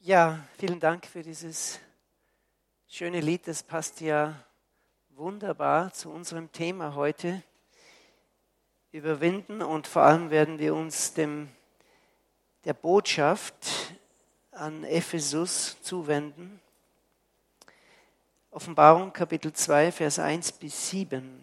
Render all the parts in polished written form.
Ja, vielen Dank für dieses schöne Lied. Das passt ja wunderbar zu unserem Thema heute. Überwinden, und vor allem werden wir uns der Botschaft an Ephesus zuwenden. Offenbarung Kapitel 2, Vers 1 bis 7.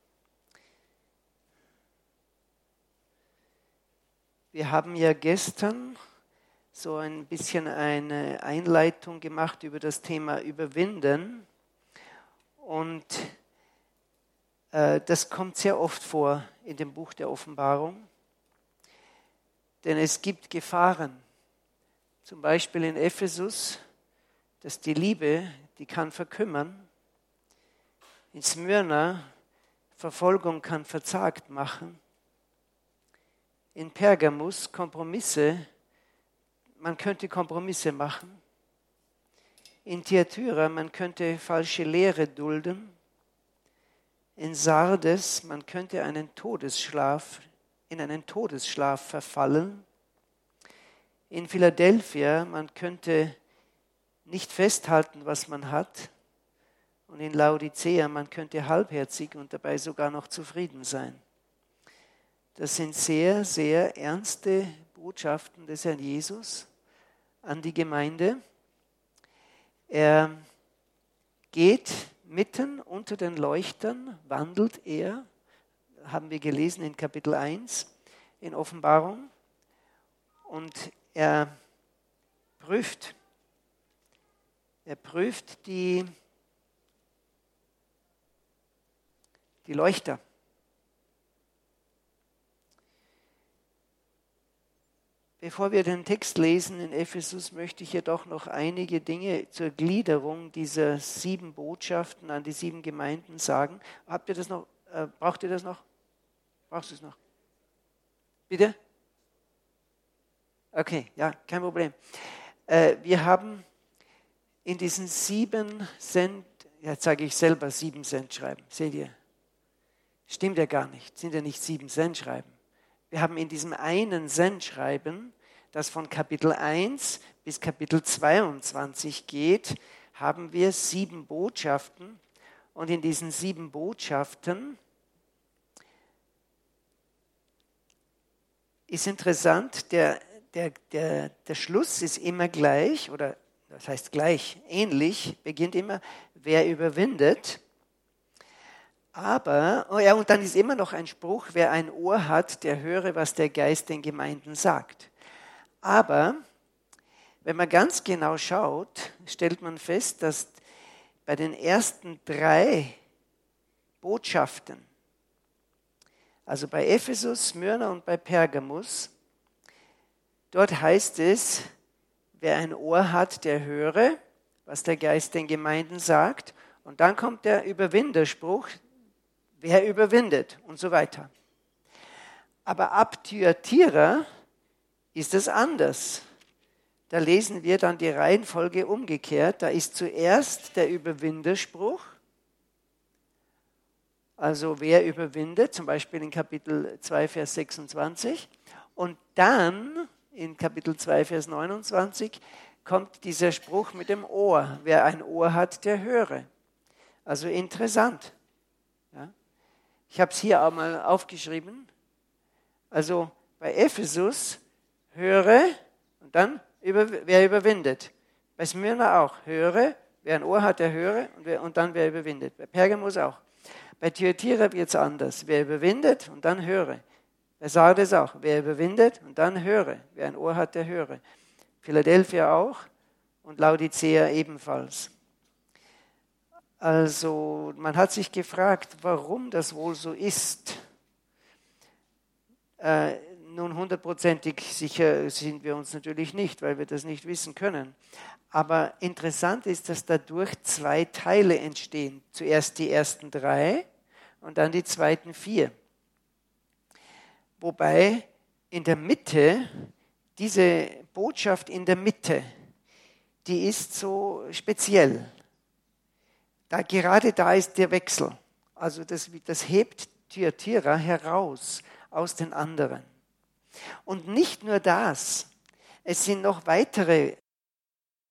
Wir haben ja gestern so ein bisschen eine Einleitung gemacht über das Thema Überwinden. Und das kommt sehr oft vor in dem Buch der Offenbarung. Denn es gibt Gefahren. Zum Beispiel in Ephesus, dass die Liebe, die kann verkümmern. In Smyrna, Verfolgung kann verzagt machen. In Pergamus, man könnte Kompromisse machen. In Thyatira, man könnte falsche Lehre dulden. In Sardes, man könnte in einen Todesschlaf verfallen. In Philadelphia, man könnte nicht festhalten, was man hat. Und in Laodicea, man könnte halbherzig und dabei sogar noch zufrieden sein. Das sind sehr, sehr ernste Botschaften des Herrn Jesus an die Gemeinde. Er geht mitten unter den Leuchtern, wandelt er, haben wir gelesen in Kapitel 1 in Offenbarung. Und er prüft die Leuchter. Bevor wir den Text lesen in Ephesus, möchte ich jedoch noch einige Dinge zur Gliederung dieser 7 Botschaften an die 7 Gemeinden sagen. Habt ihr das noch? Braucht ihr das noch? Brauchst du es noch? Bitte? Okay, ja, kein Problem. Wir haben in diesen 7 Cent, jetzt sage ich selber 7 Cent schreiben, seht ihr? Stimmt ja gar nicht, sind ja nicht 7 Cent schreiben. Wir haben in diesem einen Sendschreiben, das von Kapitel 1 bis Kapitel 22 geht, haben wir 7 Botschaften. Und in diesen 7 Botschaften ist interessant, der Schluss ist immer gleich, oder das heißt gleich, ähnlich, beginnt immer, wer überwindet. Aber, und dann ist immer noch ein Spruch, wer ein Ohr hat, der höre, was der Geist den Gemeinden sagt. Aber, wenn man ganz genau schaut, stellt man fest, dass bei den ersten 3 Botschaften, also bei Ephesus, Smyrna und bei Pergamus, dort heißt es, wer ein Ohr hat, der höre, was der Geist den Gemeinden sagt. Und dann kommt der Überwinderspruch, wer überwindet und so weiter. Aber ab Thyatira ist es anders. Da lesen wir dann die Reihenfolge umgekehrt. Da ist zuerst der Überwinderspruch. Also wer überwindet, zum Beispiel in Kapitel 2, Vers 26. Und dann in Kapitel 2, Vers 29 kommt dieser Spruch mit dem Ohr. Wer ein Ohr hat, der höre. Also interessant. Ja? Ich habe es hier auch mal aufgeschrieben. Also bei Ephesus höre und dann wer überwindet. Bei Smyrna auch höre, wer ein Ohr hat, der höre und dann wer überwindet. Bei Pergamus auch. Bei Thyatira wird es anders. Wer überwindet und dann höre. Bei Sardes auch. Wer überwindet und dann höre. Wer ein Ohr hat, der höre. Philadelphia auch und Laodicea ebenfalls. Also man hat sich gefragt, warum das wohl so ist. Nun 100%ig sicher sind wir uns natürlich nicht, weil wir das nicht wissen können. Aber interessant ist, dass dadurch 2 Teile entstehen. Zuerst die ersten 3 und dann die zweiten 4. Wobei in der Mitte, diese Botschaft in der Mitte, die ist so speziell. Gerade da ist der Wechsel. Also das hebt Thyatira heraus aus den anderen. Und nicht nur das, es sind noch weitere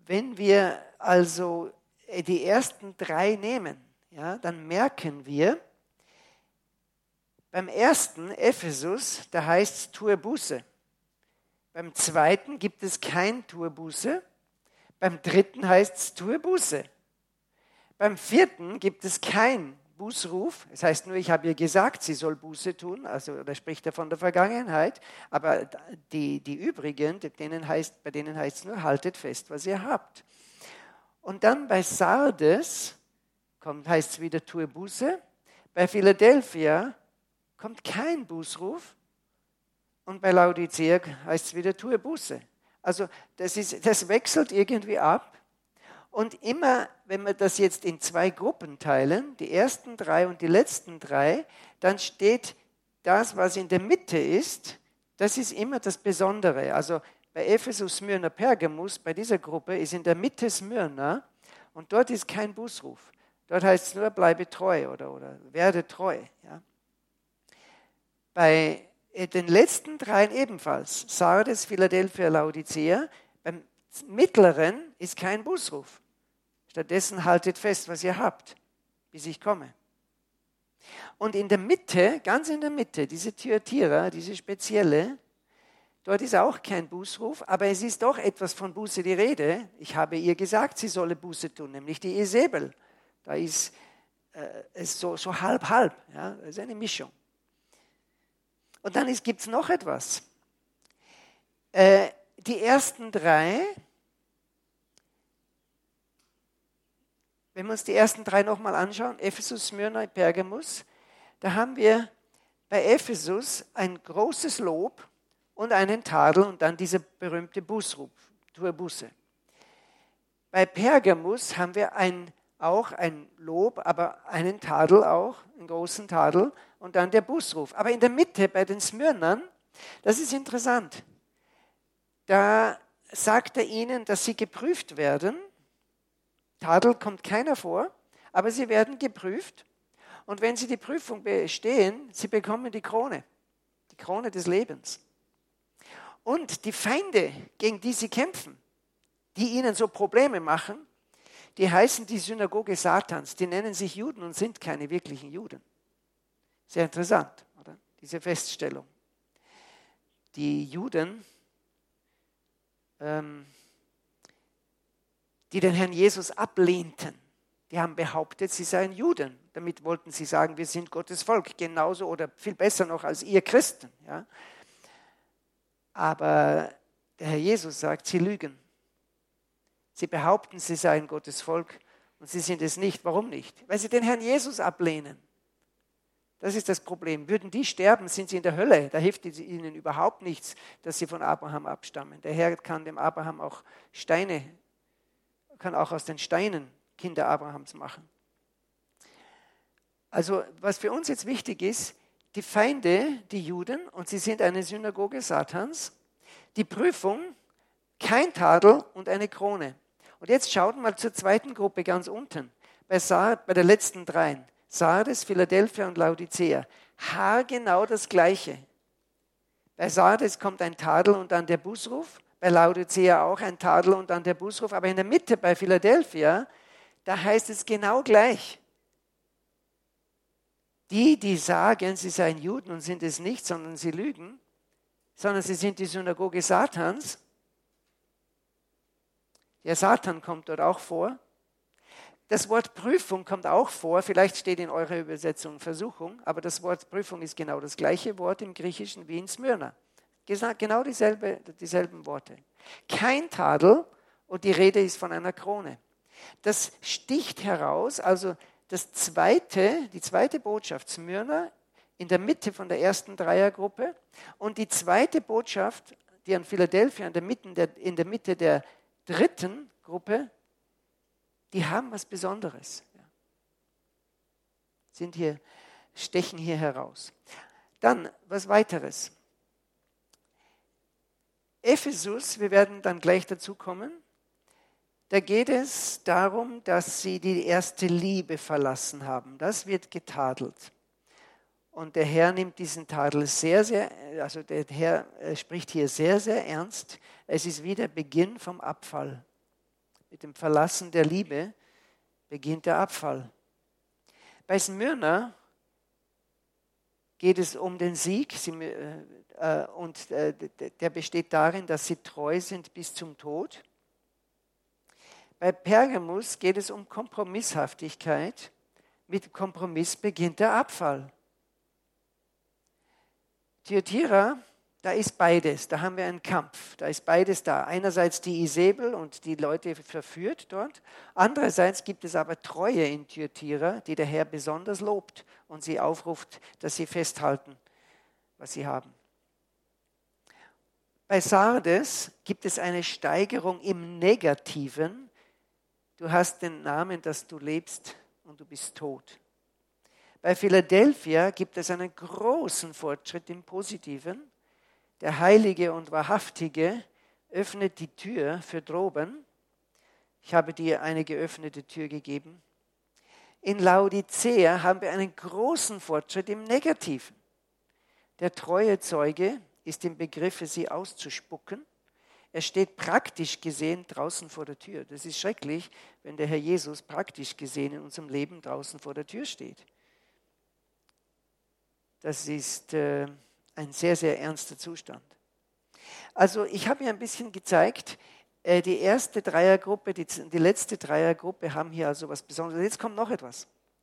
Wenn wir also die ersten 3 nehmen, ja, dann merken wir, beim ersten, Ephesus, da heißt es, tue Buße. Beim zweiten gibt es kein tue Buße. Beim dritten heißt es, tue Buße. Beim vierten gibt es kein Bußruf. Das heißt nur, ich habe ihr gesagt, sie soll Buße tun. Also da spricht er von der Vergangenheit. Aber die übrigen, bei denen heißt es nur, haltet fest, was ihr habt. Und dann bei Sardes heißt es wieder, tue Buße. Bei Philadelphia kommt kein Bußruf. Und bei Laodicea heißt es wieder, tue Buße. Also das wechselt irgendwie ab. Und immer, wenn wir das jetzt in 2 Gruppen teilen, die ersten 3 und die letzten 3, dann steht das, was in der Mitte ist, das ist immer das Besondere. Also bei Ephesus, Smyrna, Pergamus, bei dieser Gruppe ist in der Mitte Smyrna und dort ist kein Bußruf. Dort heißt es nur, bleibe treu oder werde treu. Ja. Bei den letzten 3 ebenfalls, Sardes, Philadelphia, Laodicea, beim mittleren ist kein Bußruf. Stattdessen haltet fest, was ihr habt, bis ich komme. Und in der Mitte, ganz in der Mitte, diese Thyatira, diese spezielle, dort ist auch kein Bußruf, aber es ist doch etwas von Buße die Rede. Ich habe ihr gesagt, sie solle Buße tun, nämlich die Isabel. Da ist es so halb, ja, das ist eine Mischung. Und dann gibt es noch etwas. Die ersten 3, wenn wir uns die ersten 3 nochmal anschauen, Ephesus, Smyrna, Pergamus, da haben wir bei Ephesus ein großes Lob und einen Tadel und dann dieser berühmte Bußruf, tue Buße. Bei Pergamus haben wir auch ein Lob, aber einen Tadel auch, einen großen Tadel und dann der Bußruf. Aber in der Mitte bei den Smyrnern, das ist interessant, da sagt er ihnen, dass sie geprüft werden. Tadel kommt keiner vor, aber sie werden geprüft. Und wenn sie die Prüfung bestehen, sie bekommen die Krone des Lebens. Und die Feinde, gegen die sie kämpfen, die ihnen so Probleme machen, die heißen die Synagoge Satans. Die nennen sich Juden und sind keine wirklichen Juden. Sehr interessant, oder? Diese Feststellung. Die Juden, die den Herrn Jesus ablehnten, die haben behauptet, sie seien Juden. Damit wollten sie sagen, wir sind Gottes Volk, genauso oder viel besser noch als ihr Christen. Ja? Aber der Herr Jesus sagt, sie lügen. Sie behaupten, sie seien Gottes Volk und sie sind es nicht. Warum nicht? Weil sie den Herrn Jesus ablehnen. Das ist das Problem. Würden die sterben, sind sie in der Hölle. Da hilft ihnen überhaupt nichts, dass sie von Abraham abstammen. Der Herr kann dem Abraham auch kann auch aus den Steinen Kinder Abrahams machen. Also was für uns jetzt wichtig ist, die Feinde, die Juden, und sie sind eine Synagoge Satans, die Prüfung, kein Tadel und eine Krone. Und jetzt schaut mal zur zweiten Gruppe ganz unten, bei der letzten 3. Sardes, Philadelphia und Laodicea. Haargenau das Gleiche. Bei Sardes kommt ein Tadel und dann der Bußruf, bei Laodicea auch ein Tadel und dann der Bußruf, aber in der Mitte bei Philadelphia, da heißt es genau gleich. Die sagen, sie seien Juden und sind es nicht, sondern sie lügen, sondern sie sind die Synagoge Satans. Der Satan kommt dort auch vor. Das Wort Prüfung kommt auch vor, vielleicht steht in eurer Übersetzung Versuchung, aber das Wort Prüfung ist genau das gleiche Wort im Griechischen wie in Smyrna. Genau dieselben Worte. Kein Tadel und die Rede ist von einer Krone. Das sticht heraus, also die zweite Botschaft Smyrna in der Mitte von der ersten Dreiergruppe und die zweite Botschaft, die an Philadelphia in der Mitte der dritten Gruppe, die haben was Besonderes. Stechen hier heraus. Dann was weiteres. Ephesus, wir werden dann gleich dazu kommen, da geht es darum, dass sie die erste Liebe verlassen haben. Das wird getadelt. Und der Herr nimmt diesen Tadel also der Herr spricht hier sehr, sehr ernst. Es ist wie der Beginn vom Abfall. mit dem Verlassen der Liebe, beginnt der Abfall. Bei Smyrna geht es um den Sieg der besteht darin, dass sie treu sind bis zum Tod. Bei Pergamus geht es um Kompromisshaftigkeit. Mit Kompromiss beginnt der Abfall. Thyatira, da ist beides, da haben wir einen Kampf, da ist beides da. Einerseits die Isabel und die Leute verführt dort, andererseits gibt es aber Treue in Thyatira, die der Herr besonders lobt und sie aufruft, dass sie festhalten, was sie haben. Bei Sardes gibt es eine Steigerung im Negativen. Du hast den Namen, dass du lebst und du bist tot. Bei Philadelphia gibt es einen großen Fortschritt im Positiven. Der Heilige und Wahrhaftige öffnet die Tür für droben. Ich habe dir eine geöffnete Tür gegeben. In Laodicea haben wir einen großen Fortschritt im Negativen. Der treue Zeuge ist im Begriff, sie auszuspucken. Er steht praktisch gesehen draußen vor der Tür. Das ist schrecklich, wenn der Herr Jesus praktisch gesehen in unserem Leben draußen vor der Tür steht. Das ist ein sehr, sehr ernster Zustand. Also ich habe mir ein bisschen gezeigt, die erste Dreiergruppe, die letzte Dreiergruppe haben hier also was Besonderes. Jetzt kommt noch etwas.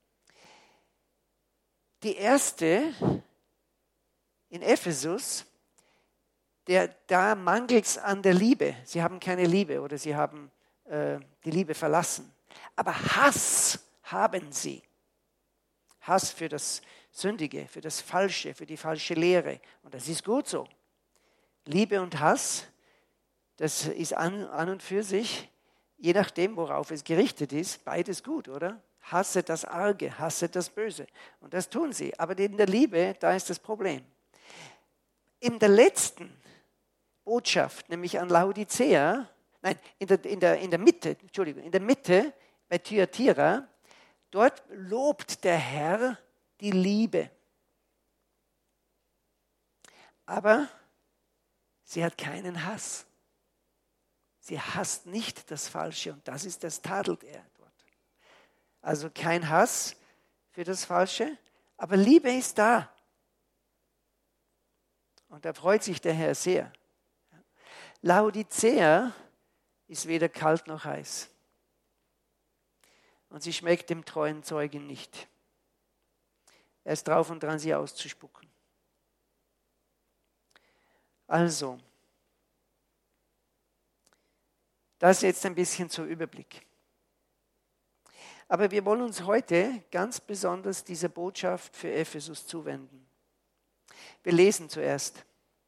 Die erste in Ephesus, da mangelt es an der Liebe. Sie haben keine Liebe oder sie haben die Liebe verlassen. Aber Hass haben sie. Hass für das Sündige, für das Falsche, für die falsche Lehre. Und das ist gut so. Liebe und Hass, das ist an und für sich, je nachdem, worauf es gerichtet ist, beides gut, oder? Hasse das Arge, hasse das Böse. Und das tun sie. Aber in der Liebe, da ist das Problem. In der letzten Botschaft, nämlich an Laodicea, in der Mitte, bei Thyatira, dort lobt der Herr die Liebe. Aber sie hat keinen Hass. Sie hasst nicht das Falsche und das tadelt er dort. Also kein Hass für das Falsche, aber Liebe ist da. Und da freut sich der Herr sehr. Laodicea ist weder kalt noch heiß. Und sie schmeckt dem treuen Zeugen nicht. Er ist drauf und dran, sie auszuspucken. Also, das jetzt ein bisschen zur Überblick. Aber wir wollen uns heute ganz besonders dieser Botschaft für Ephesus zuwenden. Wir lesen zuerst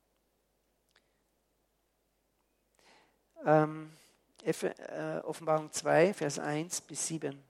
Offenbarung 2, Vers 1 bis 7.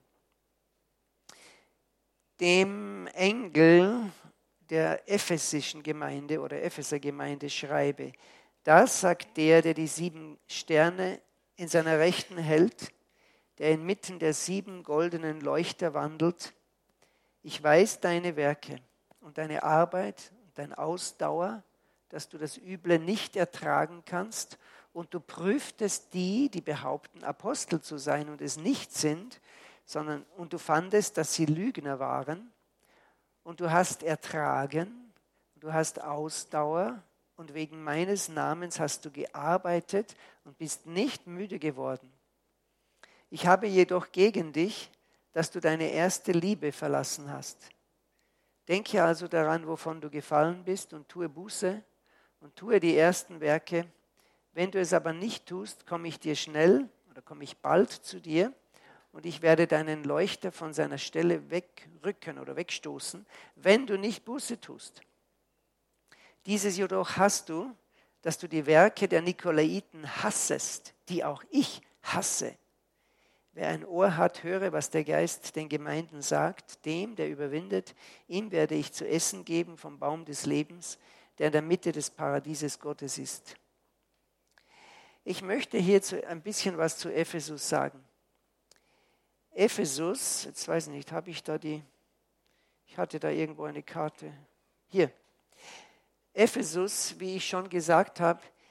Dem Engel der ephesischen Gemeinde oder Epheser-Gemeinde schreibe, das sagt der die 7 Sterne in seiner Rechten hält, der inmitten der 7 goldenen Leuchter wandelt. Ich weiß deine Werke und deine Arbeit und deine Ausdauer, dass du das Üble nicht ertragen kannst und du prüftest die behaupten, Apostel zu sein und es nicht sind, und du fandest, dass sie Lügner waren und du hast ertragen, du hast Ausdauer und wegen meines Namens hast du gearbeitet und bist nicht müde geworden. Ich habe jedoch gegen dich, dass du deine erste Liebe verlassen hast. Denke also daran, wovon du gefallen bist und tue Buße und tue die ersten Werke. Wenn du es aber nicht tust, komme ich bald zu dir und ich werde deinen Leuchter von seiner Stelle wegrücken oder wegstoßen, wenn du nicht Buße tust. Dieses jedoch hast du, dass du die Werke der Nikolaiten hassest, die auch ich hasse. Wer ein Ohr hat, höre, was der Geist den Gemeinden sagt. Dem, der überwindet, ihm werde ich zu essen geben vom Baum des Lebens, der in der Mitte des Paradieses Gottes ist. Ich möchte hier ein bisschen was zu Ephesus sagen. Ephesus, jetzt weiß ich nicht, ich hatte da irgendwo eine Karte. Hier. Ephesus, wie ich schon gesagt habe,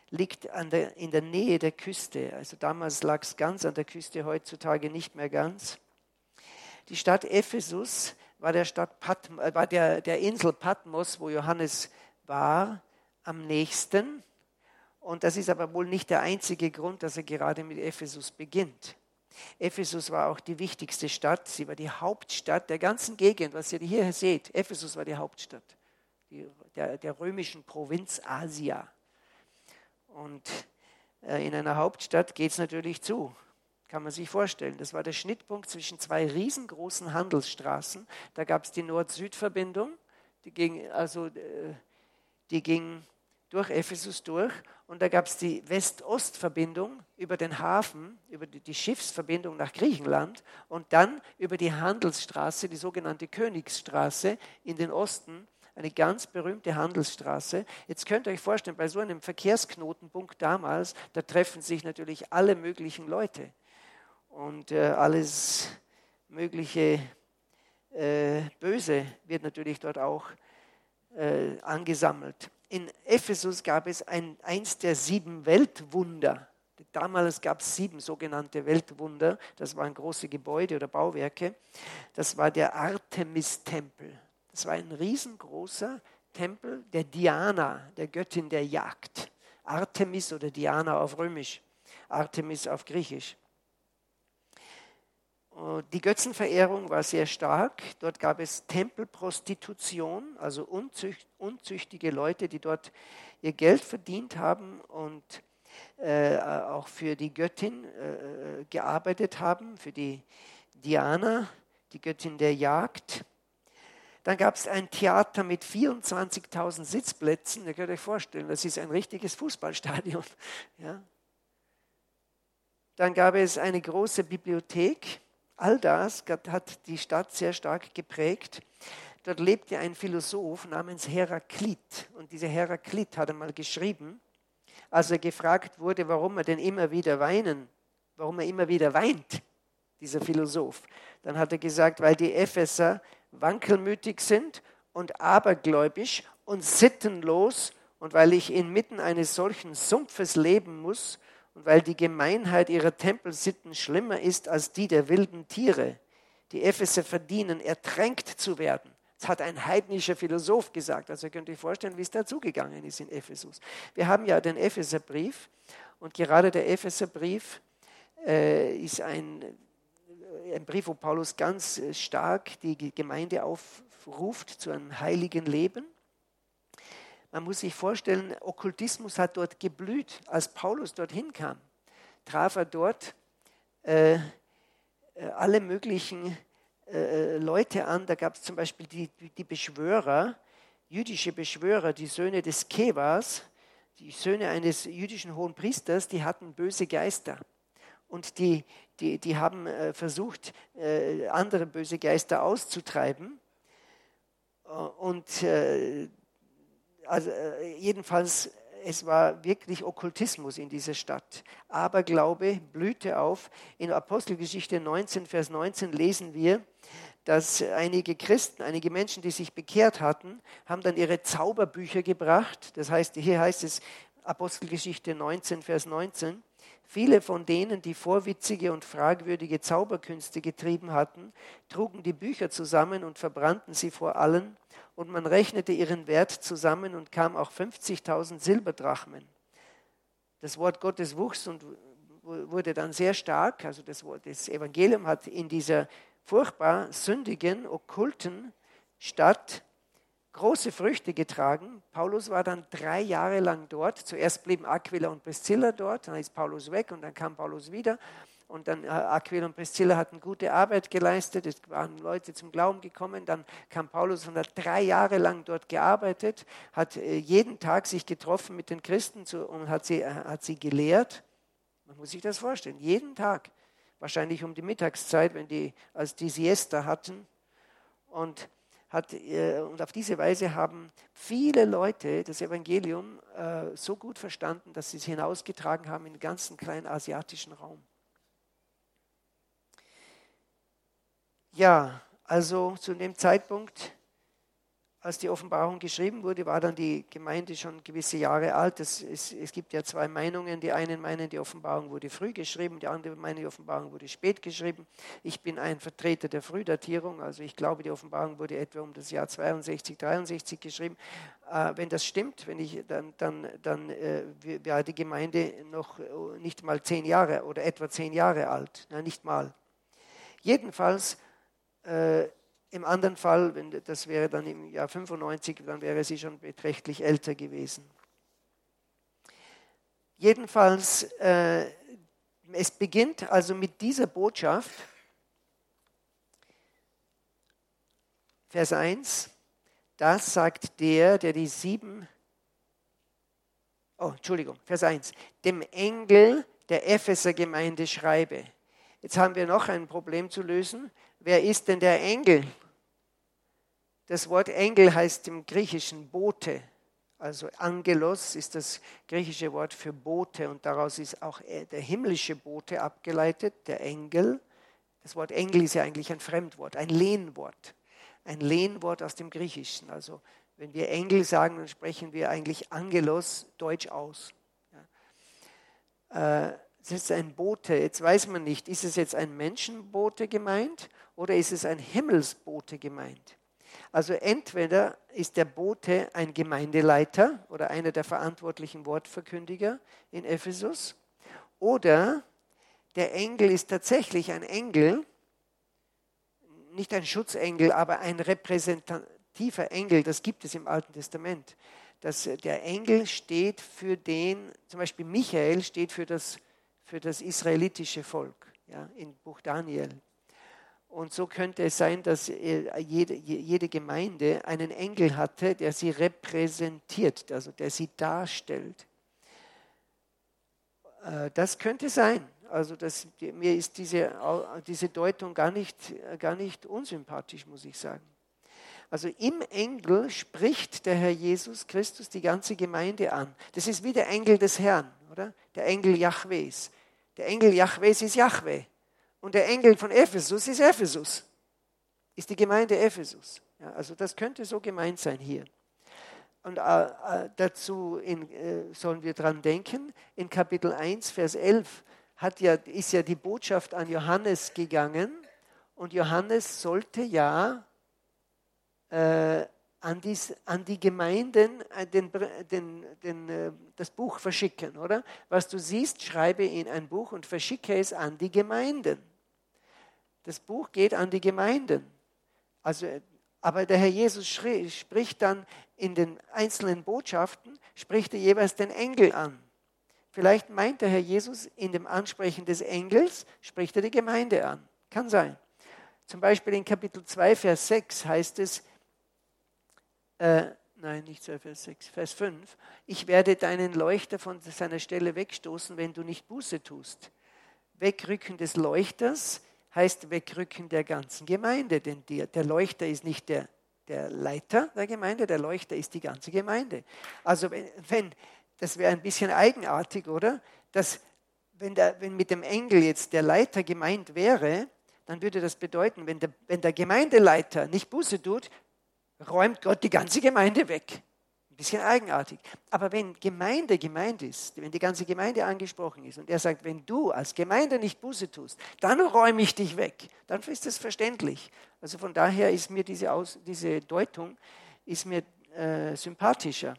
liegt in der Nähe der Küste. Also damals lag es ganz an der Küste, heutzutage nicht mehr ganz. Die Stadt Ephesus war der Insel Patmos, wo Johannes war, am nächsten. Und das ist aber wohl nicht der einzige Grund, dass er gerade mit Ephesus beginnt. Ephesus war auch die wichtigste Stadt. Sie war die Hauptstadt der ganzen Gegend, was ihr hier seht. Ephesus war die Hauptstadt der römischen Provinz Asia. Und in einer Hauptstadt geht es natürlich zu. Kann man sich vorstellen. Das war der Schnittpunkt zwischen zwei riesengroßen Handelsstraßen. Da gab es die Nord-Süd-Verbindung, die ging durch Ephesus durch. Und da gab es die West-Ost-Verbindung über den Hafen, über die Schiffsverbindung nach Griechenland und dann über die Handelsstraße, die sogenannte Königsstraße in den Osten, eine ganz berühmte Handelsstraße. Jetzt könnt ihr euch vorstellen, bei so einem Verkehrsknotenpunkt damals, da treffen sich natürlich alle möglichen Leute. Und alles mögliche Böse wird natürlich dort auch angesammelt. In Ephesus gab es eins der 7 Weltwunder. Damals gab es 7 sogenannte Weltwunder. Das waren große Gebäude oder Bauwerke. Das war der Artemis-Tempel. Das war ein riesengroßer Tempel der Diana, der Göttin der Jagd. Artemis oder Diana auf Römisch, Artemis auf Griechisch. Die Götzenverehrung war sehr stark. Dort gab es Tempelprostitution, also unzüchtige Leute, die dort ihr Geld verdient haben und auch für die Göttin gearbeitet haben, für die Diana, die Göttin der Jagd. Dann gab es ein Theater mit 24.000 Sitzplätzen. Ihr könnt euch vorstellen, das ist ein richtiges Fußballstadion. Ja. Dann gab es eine große Bibliothek. All das hat die Stadt sehr stark geprägt. Dort lebte ein Philosoph namens Heraklit. Und dieser Heraklit hat einmal geschrieben, als er gefragt wurde, warum er immer wieder weint, dieser Philosoph. Dann hat er gesagt, weil die Epheser wankelmütig sind und abergläubisch und sittenlos und weil ich inmitten eines solchen Sumpfes leben muss und weil die Gemeinheit ihrer Tempelsitten schlimmer ist als die der wilden Tiere. Die Epheser verdienen, ertränkt zu werden. Das hat ein heidnischer Philosoph gesagt. Also ihr könnt euch vorstellen, wie es dazugegangen ist in Ephesus. Wir haben ja den Epheserbrief und gerade der Epheserbrief ist ein Brief, wo Paulus ganz stark die Gemeinde aufruft zu einem heiligen Leben. Man muss sich vorstellen, Okkultismus hat dort geblüht. Als Paulus dorthin kam, traf er dort alle möglichen Leute an. Da gab es zum Beispiel die Beschwörer, jüdische Beschwörer, die Söhne des Kebas, die Söhne eines jüdischen Hohenpriesters, die hatten böse Geister. Und die haben versucht, andere böse Geister auszutreiben. Jedenfalls, es war wirklich Okkultismus in dieser Stadt. Aberglaube blühte auf. In Apostelgeschichte 19, Vers 19 lesen wir, dass einige Christen, einige Menschen, die sich bekehrt hatten, haben dann ihre Zauberbücher gebracht. Das heißt, hier heißt es Apostelgeschichte 19, Vers 19, viele von denen, die vorwitzige und fragwürdige Zauberkünste getrieben hatten, trugen die Bücher zusammen und verbrannten sie vor allen, und man rechnete ihren Wert zusammen und kam auch 50.000 Silberdrachmen. Das Wort Gottes wuchs und wurde dann sehr stark. Also das Evangelium hat in dieser furchtbar sündigen, okkulten Stadt große Früchte getragen. Paulus war dann 3 Jahre lang dort. Zuerst blieben Aquila und Priscilla dort, dann ist Paulus weg und dann kam Paulus wieder. Und dann Aquila und Priscilla hatten gute Arbeit geleistet, es waren Leute zum Glauben gekommen. Dann kam Paulus und hat 3 Jahre lang dort gearbeitet, hat jeden Tag sich getroffen mit den Christen und hat sie gelehrt. Man muss sich das vorstellen, jeden Tag. Wahrscheinlich um die Mittagszeit, als die Siesta hatten. Und auf diese Weise haben viele Leute das Evangelium so gut verstanden, dass sie es hinausgetragen haben in den ganzen kleinen asiatischen Raum. Ja, also zu dem Zeitpunkt als die Offenbarung geschrieben wurde, war dann die Gemeinde schon gewisse Jahre alt. Es gibt ja zwei Meinungen. Die einen meinen, die Offenbarung wurde früh geschrieben, die anderen meinen, die Offenbarung wurde spät geschrieben. Ich bin ein Vertreter der Frühdatierung, also ich glaube, die Offenbarung wurde etwa um das Jahr 62, 63 geschrieben. Wenn das stimmt, dann wäre die Gemeinde noch nicht mal 10 Jahre oder etwa 10 Jahre alt. Na, nicht mal. Jedenfalls, im anderen Fall, das wäre dann im Jahr 95, dann wäre sie schon beträchtlich älter gewesen. Jedenfalls, es beginnt also mit dieser Botschaft, Vers 1, das sagt der die 7, Vers 1, dem Engel der Epheser-Gemeinde schreibe. Jetzt haben wir noch ein Problem zu lösen. Wer ist denn der Engel? Das Wort Engel heißt im Griechischen Bote. Also Angelos ist das griechische Wort für Bote und daraus ist auch der himmlische Bote abgeleitet, der Engel. Das Wort Engel ist ja eigentlich ein Fremdwort, ein Lehnwort. Ein Lehnwort aus dem Griechischen. Also wenn wir Engel sagen, dann sprechen wir eigentlich Angelos deutsch aus. Ja. Es ist ein Bote. Jetzt weiß man nicht, ist es jetzt ein Menschenbote gemeint oder ist es ein Himmelsbote gemeint? Also entweder ist der Bote ein Gemeindeleiter oder einer der verantwortlichen Wortverkündiger in Ephesus oder der Engel ist tatsächlich ein Engel, nicht ein Schutzengel, aber ein repräsentativer Engel, das gibt es im Alten Testament. Der Engel steht für zum Beispiel Michael steht für das israelitische Volk, ja, im Buch Daniel. Und so könnte es sein, dass jede Gemeinde einen Engel hatte, der sie repräsentiert, also der sie darstellt. Das könnte sein. Also mir ist diese Deutung gar nicht unsympathisch, muss ich sagen. Also im Engel spricht der Herr Jesus Christus die ganze Gemeinde an. Das ist wie der Engel des Herrn, oder? Der Engel Jahwes. Der Engel Jahwes ist Jahwe. Und der Engel von Ephesus ist Ephesus. Ist die Gemeinde Ephesus. Ja, also das könnte so gemeint sein hier. Und dazu sollen wir dran denken, in Kapitel 1, Vers 11 ist ja die Botschaft an Johannes gegangen und Johannes sollte ja an die Gemeinden das Buch verschicken, oder? Was du siehst, schreibe in ein Buch und verschicke es an die Gemeinden. Das Buch geht an die Gemeinden. Aber der Herr Jesus spricht dann in den einzelnen Botschaften, spricht er jeweils den Engel an. Vielleicht meint der Herr Jesus, in dem Ansprechen des Engels spricht er die Gemeinde an. Kann sein. Zum Beispiel in Kapitel 2, Vers 6 heißt es, nicht 2, Vers 6, Vers 5, ich werde deinen Leuchter von seiner Stelle wegstoßen, wenn du nicht Buße tust. Wegrücken des Leuchters heißt Wegrücken der ganzen Gemeinde, denn der Leuchter ist nicht der Leiter der Gemeinde, der Leuchter ist die ganze Gemeinde. Also das wäre ein bisschen eigenartig, oder? Dass, wenn mit dem Engel jetzt der Leiter gemeint wäre, dann würde das bedeuten, wenn der Gemeindeleiter nicht Buße tut, räumt Gott die ganze Gemeinde weg. Ein bisschen eigenartig. Aber wenn Gemeinde gemeint ist, wenn die ganze Gemeinde angesprochen ist und er sagt, wenn du als Gemeinde nicht Buße tust, dann räume ich dich weg. Dann ist das verständlich. Also von daher ist mir diese Deutung ist mir sympathischer.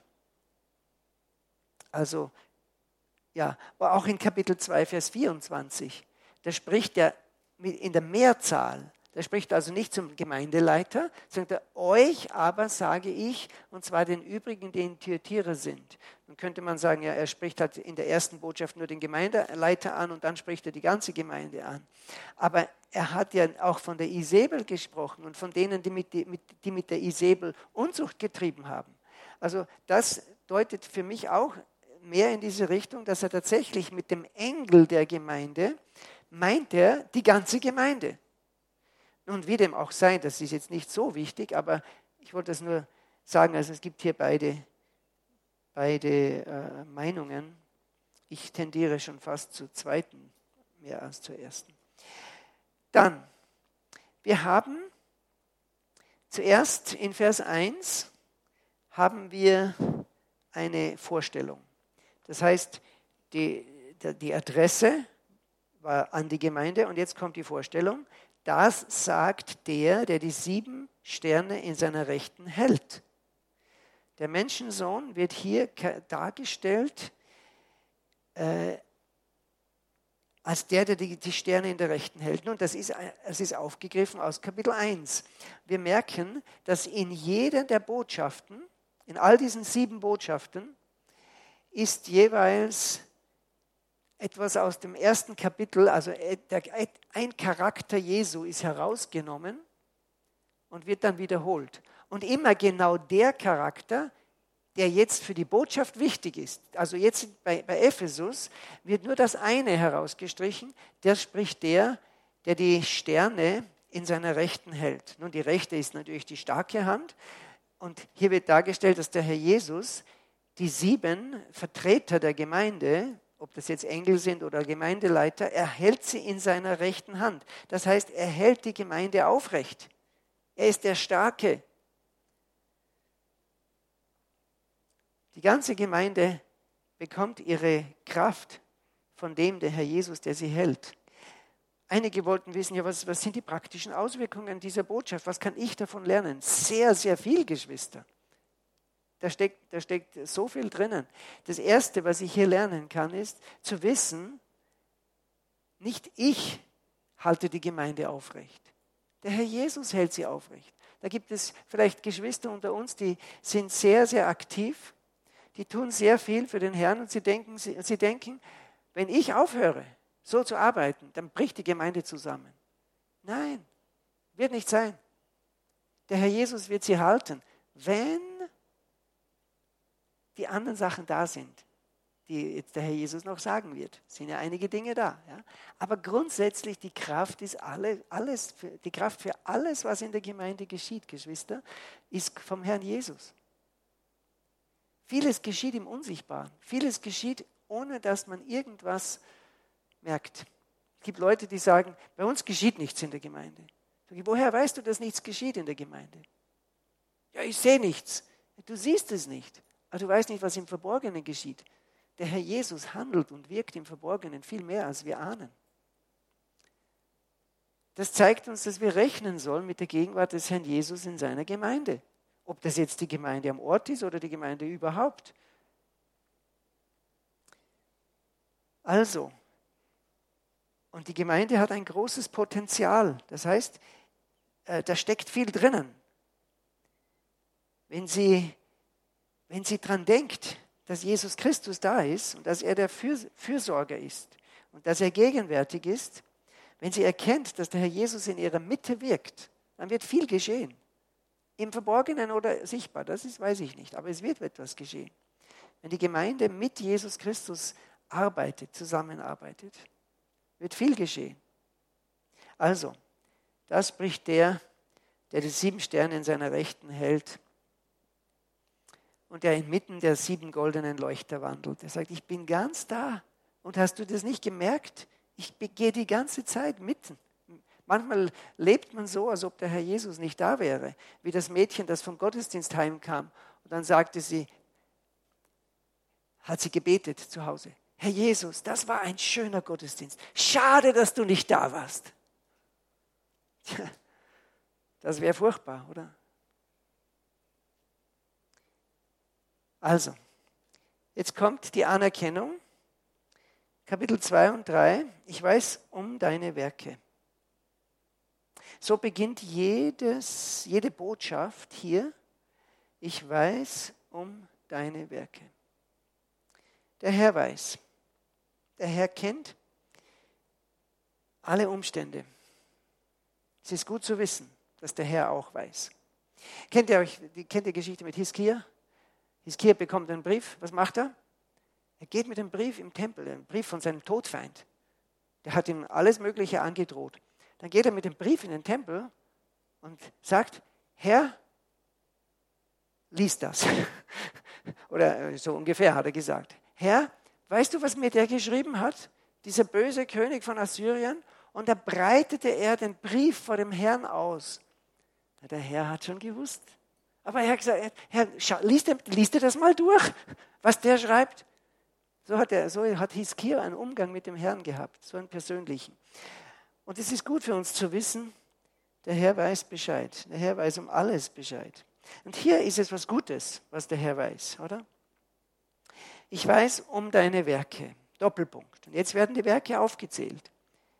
Also, ja, aber auch in Kapitel 2, Vers 24, da spricht er in der Mehrzahl. Da spricht also nicht zum Gemeindeleiter, sondern euch aber sage ich, und zwar den übrigen, die in Thyatira sind. Dann könnte man sagen, ja, er spricht halt in der ersten Botschaft nur den Gemeindeleiter an und dann spricht er die ganze Gemeinde an. Aber er hat ja auch von der Isabel gesprochen und von denen, die mit der Isabel Unzucht getrieben haben. Also das deutet für mich auch mehr in diese Richtung, dass er tatsächlich mit dem Engel der Gemeinde meint er die ganze Gemeinde. Nun, wie dem auch sei, das ist jetzt nicht so wichtig, aber ich wollte das nur sagen, also es gibt hier beide Meinungen. Ich tendiere schon fast zur zweiten, mehr als zur ersten. Dann, wir haben zuerst in Vers 1 haben wir eine Vorstellung. Das heißt, die Adresse war an die Gemeinde und jetzt kommt die Vorstellung. Das sagt der die 7 Sterne in seiner Rechten hält. Der Menschensohn wird hier dargestellt als der die Sterne in der Rechten hält. Nun, das ist aufgegriffen aus Kapitel 1. Wir merken, dass in jeder der Botschaften, in all diesen 7 Botschaften, ist jeweils etwas aus dem ersten Kapitel, also ein Charakter Jesu ist herausgenommen und wird dann wiederholt. Und immer genau der Charakter, der jetzt für die Botschaft wichtig ist. Also jetzt bei Ephesus wird nur das eine herausgestrichen, der spricht der die Sterne in seiner Rechten hält. Nun, die Rechte ist natürlich die starke Hand und hier wird dargestellt, dass der Herr Jesus die 7 Vertreter der Gemeinde, ob das jetzt Engel sind oder Gemeindeleiter, er hält sie in seiner rechten Hand. Das heißt, er hält die Gemeinde aufrecht. Er ist der Starke. Die ganze Gemeinde bekommt ihre Kraft von dem, der Herr Jesus, der sie hält. Einige wollten wissen, ja, was sind die praktischen Auswirkungen dieser Botschaft? Was kann ich davon lernen? Sehr, sehr viel, Geschwister. Da steckt so viel drinnen. Das Erste, was ich hier lernen kann, ist zu wissen, nicht ich halte die Gemeinde aufrecht. Der Herr Jesus hält sie aufrecht. Da gibt es vielleicht Geschwister unter uns, die sind sehr, sehr aktiv, die tun sehr viel für den Herrn und sie denken, wenn ich aufhöre, so zu arbeiten, dann bricht die Gemeinde zusammen. Nein, wird nicht sein. Der Herr Jesus wird sie halten, wenn die anderen Sachen da sind, die jetzt der Herr Jesus noch sagen wird. Es sind ja einige Dinge da. Ja? Aber grundsätzlich die Kraft ist die Kraft für alles, was in der Gemeinde geschieht, Geschwister, ist vom Herrn Jesus. Vieles geschieht im Unsichtbaren. Vieles geschieht, ohne dass man irgendwas merkt. Es gibt Leute, die sagen, bei uns geschieht nichts in der Gemeinde. Sag ich, woher weißt du, dass nichts geschieht in der Gemeinde? Ja, ich sehe nichts. Du siehst es nicht. Aber du weißt nicht, was im Verborgenen geschieht. Der Herr Jesus handelt und wirkt im Verborgenen viel mehr, als wir ahnen. Das zeigt uns, dass wir rechnen sollen mit der Gegenwart des Herrn Jesus in seiner Gemeinde. Ob das jetzt die Gemeinde am Ort ist oder die Gemeinde überhaupt. Also, und die Gemeinde hat ein großes Potenzial. Das heißt, da steckt viel drinnen. Wenn sie daran denkt, dass Jesus Christus da ist und dass er der Fürsorger ist und dass er gegenwärtig ist, wenn sie erkennt, dass der Herr Jesus in ihrer Mitte wirkt, dann wird viel geschehen. Im Verborgenen oder sichtbar, weiß ich nicht, aber es wird etwas geschehen. Wenn die Gemeinde mit Jesus Christus arbeitet, zusammenarbeitet, wird viel geschehen. Also, das spricht der die 7 Sterne in seiner Rechten hält und der inmitten der 7 goldenen Leuchter wandelt. Er sagt, ich bin ganz da. Und hast du das nicht gemerkt? Ich gehe die ganze Zeit mitten. Manchmal lebt man so, als ob der Herr Jesus nicht da wäre. Wie das Mädchen, das vom Gottesdienst heimkam. Und dann sagte sie, hat sie gebetet zu Hause. Herr Jesus, das war ein schöner Gottesdienst. Schade, dass du nicht da warst. Tja, das wäre furchtbar, oder? Also, jetzt kommt die Anerkennung. Kapitel 2 und 3. Ich weiß um deine Werke. So beginnt jede Botschaft hier. Ich weiß um deine Werke. Der Herr weiß. Der Herr kennt alle Umstände. Es ist gut zu wissen, dass der Herr auch weiß. Kennt ihr die Geschichte mit Hiskia? Hiskia bekommt einen Brief. Was macht er? Er geht mit dem Brief im Tempel, einen Brief von seinem Todfeind. Der hat ihm alles Mögliche angedroht. Dann geht er mit dem Brief in den Tempel und sagt, Herr, lies das. Oder so ungefähr hat er gesagt. Herr, weißt du, was mir der geschrieben hat? Dieser böse König von Assyrien. Und da breitete er den Brief vor dem Herrn aus. Der Herr hat schon gewusst. Aber er hat gesagt, Herr, liest er das mal durch, was der schreibt? So hat Hiskia einen Umgang mit dem Herrn gehabt, so einen persönlichen. Und es ist gut für uns zu wissen, der Herr weiß Bescheid. Der Herr weiß um alles Bescheid. Und hier ist es was Gutes, was der Herr weiß, oder? Ich weiß um deine Werke. Doppelpunkt. Und jetzt werden die Werke aufgezählt.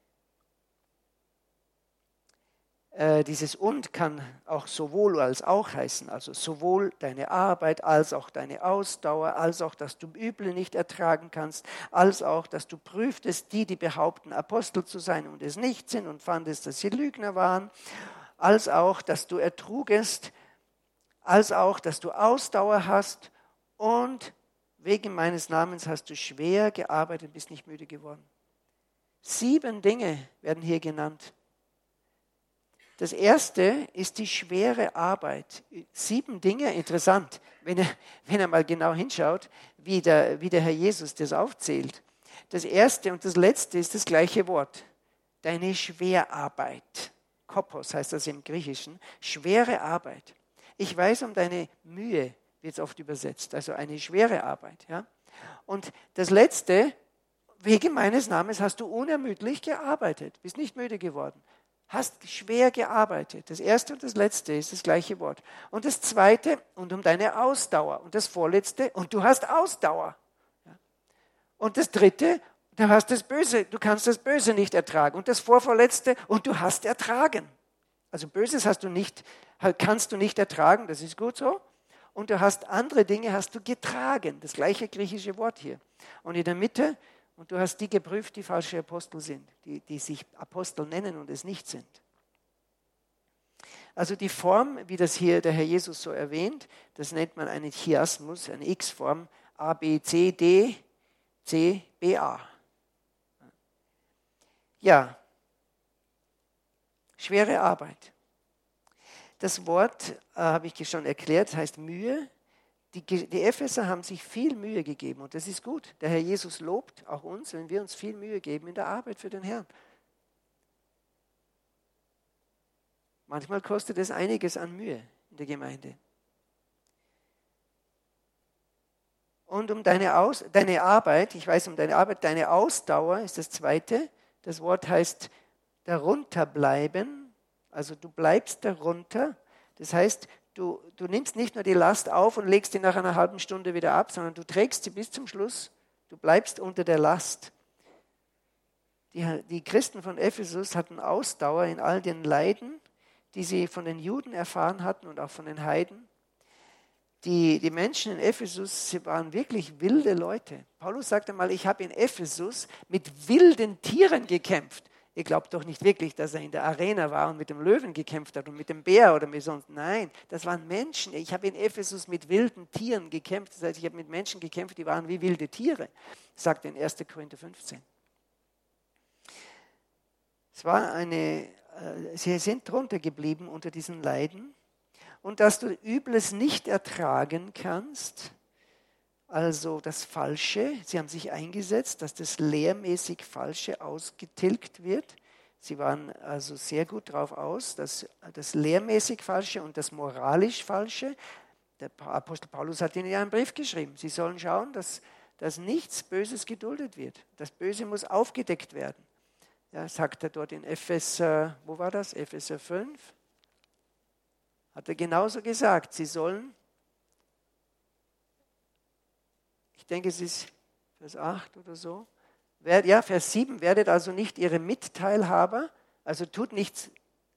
Dieses und kann auch sowohl als auch heißen, also sowohl deine Arbeit, als auch deine Ausdauer, als auch, dass du Üble nicht ertragen kannst, als auch, dass du prüftest, die behaupten, Apostel zu sein und es nicht sind und fandest, dass sie Lügner waren, als auch, dass du ertrugest, als auch, dass du Ausdauer hast und wegen meines Namens hast du schwer gearbeitet und bist nicht müde geworden. 7 Dinge werden hier genannt. Das erste ist die schwere Arbeit. 7 Dinge, interessant, wenn er mal genau hinschaut, wie der Herr Jesus das aufzählt. Das erste und das letzte ist das gleiche Wort. Deine Schwerarbeit. Kopos heißt das im Griechischen. Schwere Arbeit. Ich weiß um deine Mühe, wird es oft übersetzt. Also eine schwere Arbeit. Ja? Und das letzte, wegen meines Namens hast du unermüdlich gearbeitet. Bist nicht müde geworden. Hast schwer gearbeitet. Das erste und das letzte ist das gleiche Wort. Und das zweite, und um deine Ausdauer. Und das vorletzte, und du hast Ausdauer. Und das dritte, du hast das Böse, du kannst das Böse nicht ertragen. Und das vorvorletzte, und du hast ertragen. Also Böses kannst du nicht ertragen, das ist gut so. Und du hast andere Dinge, hast du getragen. Das gleiche griechische Wort hier. Und in der Mitte, und du hast die geprüft, die falsche Apostel sind, die sich Apostel nennen und es nicht sind. Also die Form, wie das hier der Herr Jesus so erwähnt, das nennt man einen Chiasmus, eine X-Form, A, B, C, D, C, B, A. Ja, schwere Arbeit. Das Wort, habe ich schon erklärt, heißt Mühe. Die Epheser haben sich viel Mühe gegeben und das ist gut. Der Herr Jesus lobt auch uns, wenn wir uns viel Mühe geben in der Arbeit für den Herrn. Manchmal kostet es einiges an Mühe in der Gemeinde. Und um deine Arbeit, ich weiß um deine Arbeit, deine Ausdauer ist das zweite. Das Wort heißt darunter bleiben, also du bleibst darunter. Das heißt, du nimmst nicht nur die Last auf und legst sie nach einer halben Stunde wieder ab, sondern du trägst sie bis zum Schluss. Du bleibst unter der Last. Die Christen von Ephesus hatten Ausdauer in all den Leiden, die sie von den Juden erfahren hatten und auch von den Heiden. Die Menschen in Ephesus, sie waren wirklich wilde Leute. Paulus sagte mal, ich habe in Ephesus mit wilden Tieren gekämpft. Ihr glaubt doch nicht wirklich, dass er in der Arena war und mit dem Löwen gekämpft hat und mit dem Bär oder mit sonst. Nein, das waren Menschen. Ich habe in Ephesus mit wilden Tieren gekämpft. Das heißt, ich habe mit Menschen gekämpft, die waren wie wilde Tiere, sagt er in 1. Korinther 15. Sie sind drunter geblieben unter diesen Leiden. Und dass du Übles nicht ertragen kannst, also das Falsche, sie haben sich eingesetzt, dass das lehrmäßig Falsche ausgetilgt wird. Sie waren also sehr gut darauf aus, dass das lehrmäßig Falsche und das moralisch Falsche, der Apostel Paulus hat ihnen ja einen Brief geschrieben, sie sollen schauen, dass nichts Böses geduldet wird. Das Böse muss aufgedeckt werden. Ja, sagt er dort in Epheser, wo war das? Epheser 5. Hat er genauso gesagt, sie sollen, ich denke es ist Vers 8 oder so, Vers 7, werdet also nicht ihre Mitteilhaber, also tut nichts,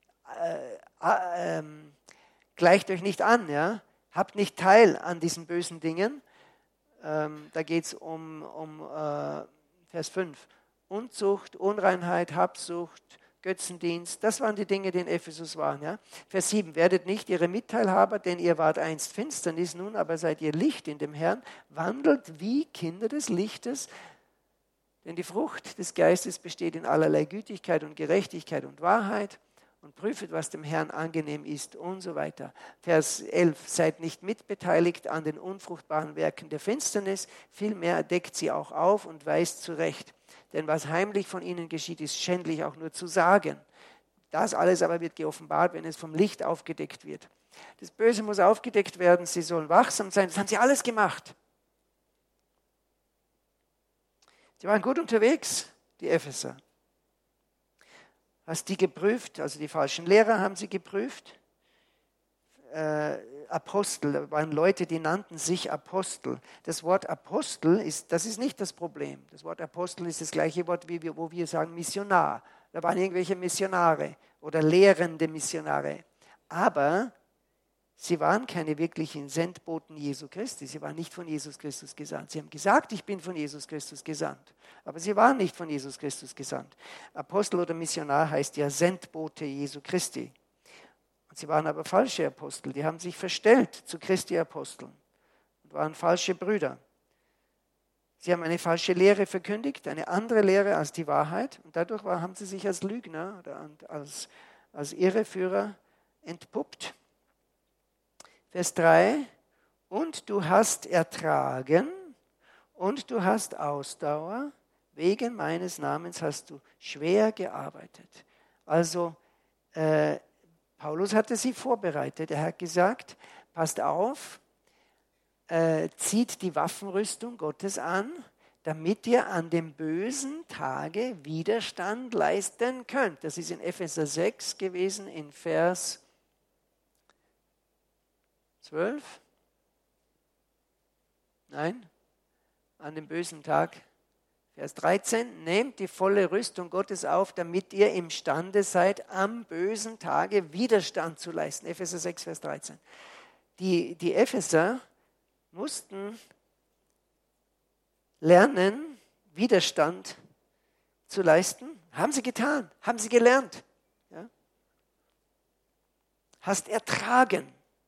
gleicht euch nicht an, ja? Habt nicht teil an diesen bösen Dingen. Da geht es um Vers 5, Unzucht, Unreinheit, Habsucht, Götzendienst, das waren die Dinge, die in Ephesus waren. Ja? Vers 7, werdet nicht ihre Mitteilhaber, denn ihr wart einst Finsternis, nun aber seid ihr Licht in dem Herrn, wandelt wie Kinder des Lichtes, denn die Frucht des Geistes besteht in allerlei Gütigkeit und Gerechtigkeit und Wahrheit und prüfet, was dem Herrn angenehm ist und so weiter. Vers 11, seid nicht mitbeteiligt an den unfruchtbaren Werken der Finsternis, vielmehr deckt sie auch auf und weist zurecht. Denn was heimlich von ihnen geschieht, ist schändlich auch nur zu sagen. Das alles aber wird geoffenbart, wenn es vom Licht aufgedeckt wird. Das Böse muss aufgedeckt werden, sie sollen wachsam sein. Das haben sie alles gemacht. Sie waren gut unterwegs, die Epheser. Hast die geprüft, also die falschen Lehrer haben sie geprüft. Apostel, waren Leute, die nannten sich Apostel. Das Wort Apostel, das ist nicht das Problem. Das Wort Apostel ist das gleiche Wort, wo wir sagen Missionar. Da waren irgendwelche Missionare oder lehrende Missionare. Aber sie waren keine wirklichen Sendboten Jesu Christi. Sie waren nicht von Jesus Christus gesandt. Sie haben gesagt, ich bin von Jesus Christus gesandt. Aber sie waren nicht von Jesus Christus gesandt. Apostel oder Missionar heißt ja Sendbote Jesu Christi. Und sie waren aber falsche Apostel. Die haben sich verstellt zu Christi Aposteln und waren falsche Brüder. Sie haben eine falsche Lehre verkündigt, eine andere Lehre als die Wahrheit. Und dadurch haben sie sich als Lügner oder als Irreführer entpuppt. Vers 3, und du hast ertragen und du hast Ausdauer, wegen meines Namens hast du schwer gearbeitet. Also Paulus hatte sie vorbereitet. Er hat gesagt, passt auf, zieht die Waffenrüstung Gottes an, damit ihr an dem bösen Tage Widerstand leisten könnt. Das ist in Epheser 6 gewesen, in Vers 12? Nein, an dem bösen Tag. Vers 13, nehmt die volle Rüstung Gottes auf, damit ihr imstande seid, am bösen Tage Widerstand zu leisten. Epheser 6, Vers 13. Die Epheser mussten lernen, Widerstand zu leisten. Haben sie getan, haben sie gelernt. Ja? Hast ertragen.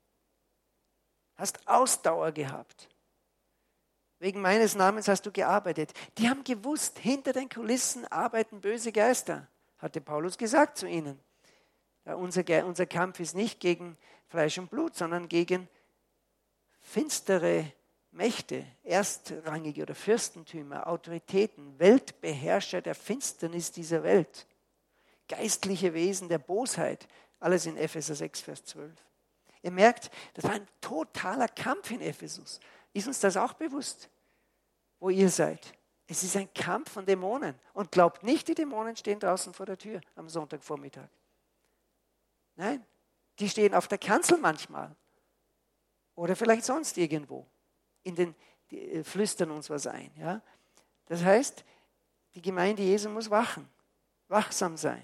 Hast Ausdauer gehabt. Wegen meines Namens hast du gearbeitet. Die haben gewusst, hinter den Kulissen arbeiten böse Geister, hatte Paulus gesagt zu ihnen. Ja, unser Kampf ist nicht gegen Fleisch und Blut, sondern gegen finstere Mächte, erstrangige oder Fürstentümer, Autoritäten, Weltbeherrscher der Finsternis dieser Welt, geistliche Wesen der Bosheit, alles in Epheser 6, Vers 12. Ihr merkt, das war ein totaler Kampf in Ephesus. Ist uns das auch bewusst, wo ihr seid? Es ist ein Kampf von Dämonen. Und glaubt nicht, die Dämonen stehen draußen vor der Tür am Sonntagvormittag. Nein, die stehen auf der Kanzel manchmal. Oder vielleicht sonst irgendwo. Die flüstern uns was ein. Ja? Das heißt, die Gemeinde Jesu muss wachsam sein.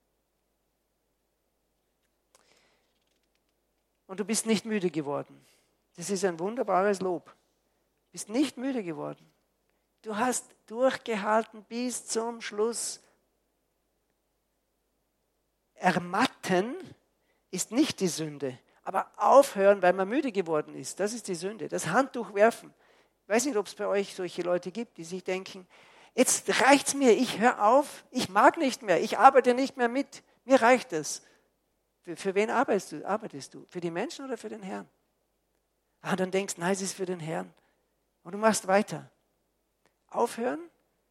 Und du bist nicht müde geworden. Das ist ein wunderbares Lob. Du bist nicht müde geworden. Du hast durchgehalten bis zum Schluss. Ermatten ist nicht die Sünde. Aber aufhören, weil man müde geworden ist, das ist die Sünde. Das Handtuch werfen. Ich weiß nicht, ob es bei euch solche Leute gibt, die sich denken, jetzt reicht's mir, ich höre auf, ich mag nicht mehr, ich arbeite nicht mehr mit, mir reicht es. Für wen arbeitest du? Für die Menschen oder für den Herrn? Dann denkst du, nein, es ist für den Herrn. Und du machst weiter. Aufhören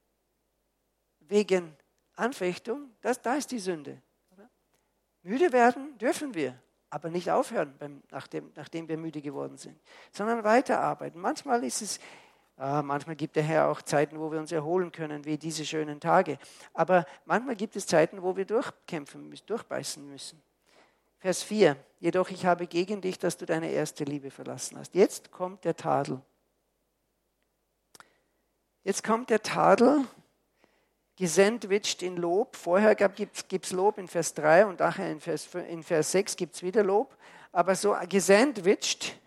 wegen Anfechtung, da ist die Sünde. Müde werden dürfen wir, aber nicht aufhören, nachdem wir müde geworden sind, sondern weiterarbeiten. Manchmal gibt der Herr auch Zeiten, wo wir uns erholen können, wie diese schönen Tage. Aber manchmal gibt es Zeiten, wo wir durchbeißen müssen. Vers 4, jedoch ich habe gegen dich, dass du deine erste Liebe verlassen hast. Jetzt kommt der Tadel. Jetzt kommt der Tadel, gesandwiched in Lob. Vorher gibt es Lob in Vers 3 und nachher in Vers 6 gibt es wieder Lob. Aber so gesandwiched,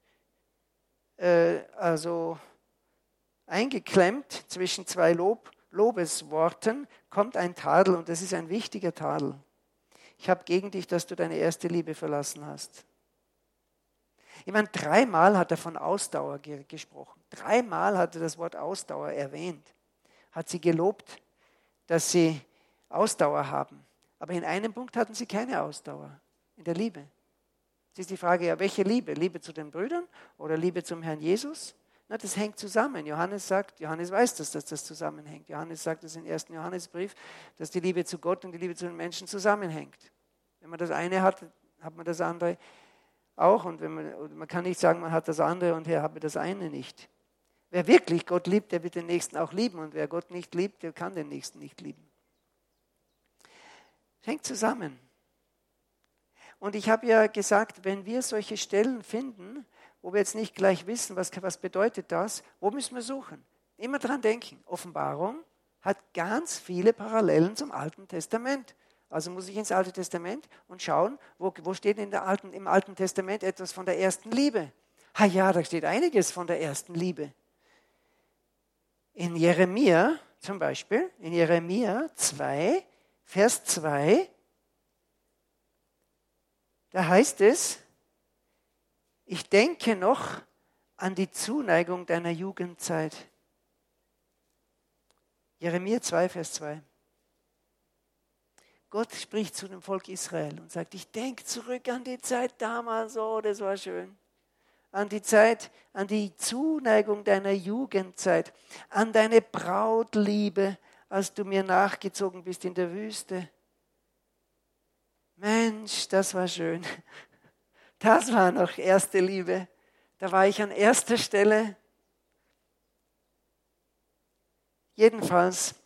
also eingeklemmt zwischen zwei Lobesworten, kommt ein Tadel und das ist ein wichtiger Tadel. Ich habe gegen dich, dass du deine erste Liebe verlassen hast. Ich meine, 3-mal hat er von Ausdauer gesprochen. 3-mal hat er das Wort Ausdauer erwähnt. Hat sie gelobt, dass sie Ausdauer haben. Aber in einem Punkt hatten sie keine Ausdauer, in der Liebe. Jetzt ist die Frage, ja, welche Liebe? Liebe zu den Brüdern oder Liebe zum Herrn Jesus? Na, das hängt zusammen. Johannes weiß, dass das zusammenhängt. Johannes sagt es im 1. Johannesbrief, dass die Liebe zu Gott und die Liebe zu den Menschen zusammenhängt. Wenn man das eine hat, hat man das andere auch. Und man kann nicht sagen, man hat das andere und er habe das eine nicht. Wer wirklich Gott liebt, der wird den Nächsten auch lieben. Und wer Gott nicht liebt, der kann den Nächsten nicht lieben. Hängt zusammen. Und ich habe ja gesagt, wenn wir solche Stellen finden, wo wir jetzt nicht gleich wissen, was bedeutet das, wo müssen wir suchen? Immer dran denken. Offenbarung hat ganz viele Parallelen zum Alten Testament. Also muss ich ins Alte Testament und schauen, wo steht im Alten Testament etwas von der ersten Liebe. Ha ja, da steht einiges von der ersten Liebe. In Jeremia zum Beispiel, in Jeremia 2, Vers 2, da heißt es, ich denke noch an die Zuneigung deiner Jugendzeit. Jeremia 2, Vers 2. Gott spricht zu dem Volk Israel und sagt, ich denke zurück an die Zeit damals, oh, das war schön. An die Zeit, an die Zuneigung deiner Jugendzeit, an deine Brautliebe, als du mir nachgezogen bist in der Wüste. Mensch, das war schön. Das war noch erste Liebe. Da war ich an erster Stelle. Jedenfalls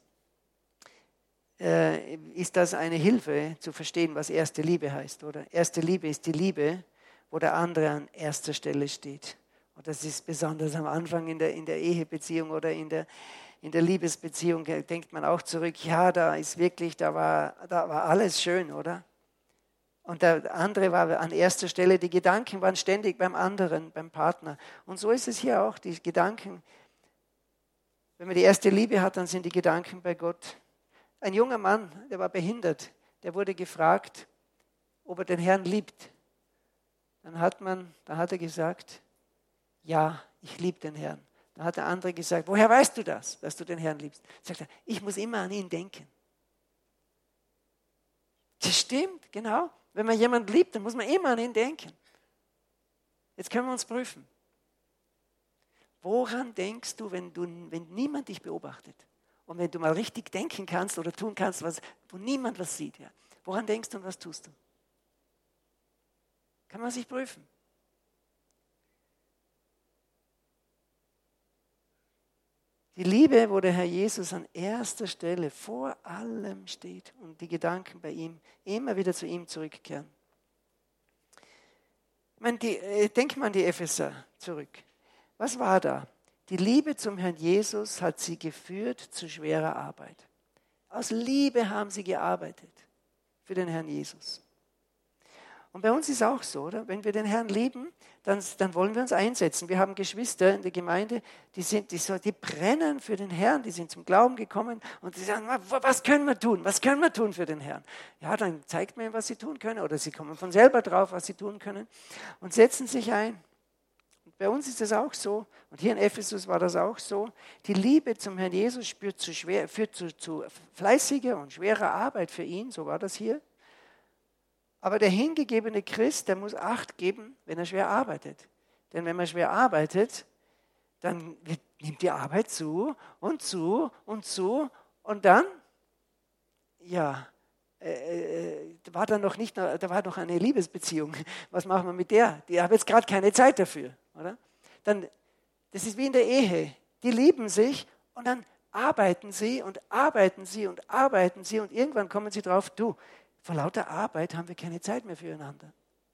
ist das eine Hilfe zu verstehen, was erste Liebe heißt, oder? Erste Liebe ist die Liebe, wo der andere an erster Stelle steht. Und das ist besonders am Anfang in der Ehebeziehung oder in der Liebesbeziehung, denkt man auch zurück, ja, da war alles schön, oder? Und der andere war an erster Stelle, die Gedanken waren ständig beim anderen, beim Partner. Und so ist es hier auch, die Gedanken, wenn man die erste Liebe hat, dann sind die Gedanken bei Gott. Ein junger Mann, der war behindert, der wurde gefragt, ob er den Herrn liebt. Dann hat er gesagt, ja, ich liebe den Herrn. Dann hat der andere gesagt, woher weißt du das, dass du den Herrn liebst? Sagt er, ich muss immer an ihn denken. Das stimmt, genau. Wenn man jemanden liebt, dann muss man immer an ihn denken. Jetzt können wir uns prüfen. Woran denkst du, wenn niemand dich beobachtet? Und wenn du mal richtig denken kannst oder tun kannst, wo niemand was sieht. Ja. Woran denkst du und was tust du? Kann man sich prüfen. Die Liebe, wo der Herr Jesus an erster Stelle vor allem steht und die Gedanken bei ihm immer wieder zu ihm zurückkehren. Denk mal an die Epheser zurück. Was war da? Die Liebe zum Herrn Jesus hat sie geführt zu schwerer Arbeit. Aus Liebe haben sie gearbeitet für den Herrn Jesus. Und bei uns ist auch so, oder? Wenn wir den Herrn lieben, dann wollen wir uns einsetzen. Wir haben Geschwister in der Gemeinde, die brennen für den Herrn, die sind zum Glauben gekommen und die sagen, was können wir tun? Was können wir tun für den Herrn? Ja, dann zeigt man ihnen, was sie tun können, oder sie kommen von selber drauf, was sie tun können und setzen sich ein. Und bei uns ist es auch so, und hier in Ephesus war das auch so, die Liebe zum Herrn Jesus führt zu fleißiger und schwerer Arbeit für ihn, so war das hier. Aber der hingegebene Christ, der muss Acht geben, wenn er schwer arbeitet. Denn wenn man schwer arbeitet, dann nimmt die Arbeit zu und zu und zu. Und dann, ja, da war noch eine Liebesbeziehung. Was machen wir mit der? Die haben jetzt gerade keine Zeit dafür, oder? Das ist wie in der Ehe. Die lieben sich und dann arbeiten sie und arbeiten sie und arbeiten sie und irgendwann kommen sie drauf, du, vor lauter Arbeit haben wir keine Zeit mehr füreinander.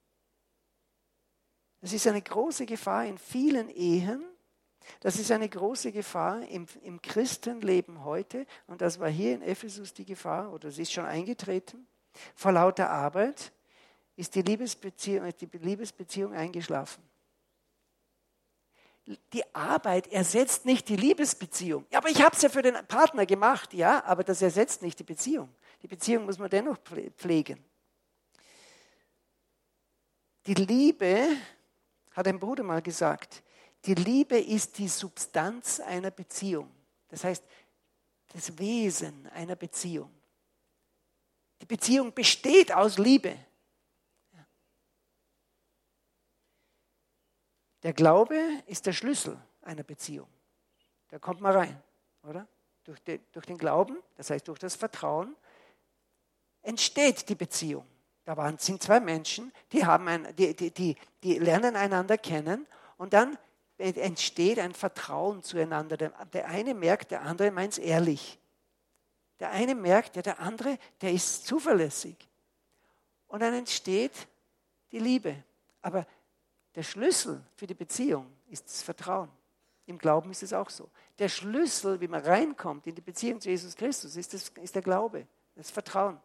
Das ist eine große Gefahr in vielen Ehen. Das ist eine große Gefahr im Christenleben heute. Und das war hier in Ephesus die Gefahr, oder es ist schon eingetreten. Vor lauter Arbeit ist die Liebesbeziehung eingeschlafen. Die Arbeit ersetzt nicht die Liebesbeziehung. Ja, aber ich habe es ja für den Partner gemacht. Ja, aber das ersetzt nicht die Beziehung. Die Beziehung muss man dennoch pflegen. Die Liebe, hat ein Bruder mal gesagt, die Liebe ist die Substanz einer Beziehung. Das heißt, das Wesen einer Beziehung. Die Beziehung besteht aus Liebe. Der Glaube ist der Schlüssel einer Beziehung. Da kommt man rein, oder? Durch den Glauben, das heißt durch das Vertrauen, entsteht die Beziehung. sind zwei Menschen, die lernen einander kennen und dann entsteht ein Vertrauen zueinander. Der eine merkt, der andere meint es ehrlich. Der eine merkt, der andere, der ist zuverlässig. Und dann entsteht die Liebe. Aber der Schlüssel für die Beziehung ist das Vertrauen. Im Glauben ist es auch so. Der Schlüssel, wie man reinkommt in die Beziehung zu Jesus Christus, ist der Glaube, das Vertrauen.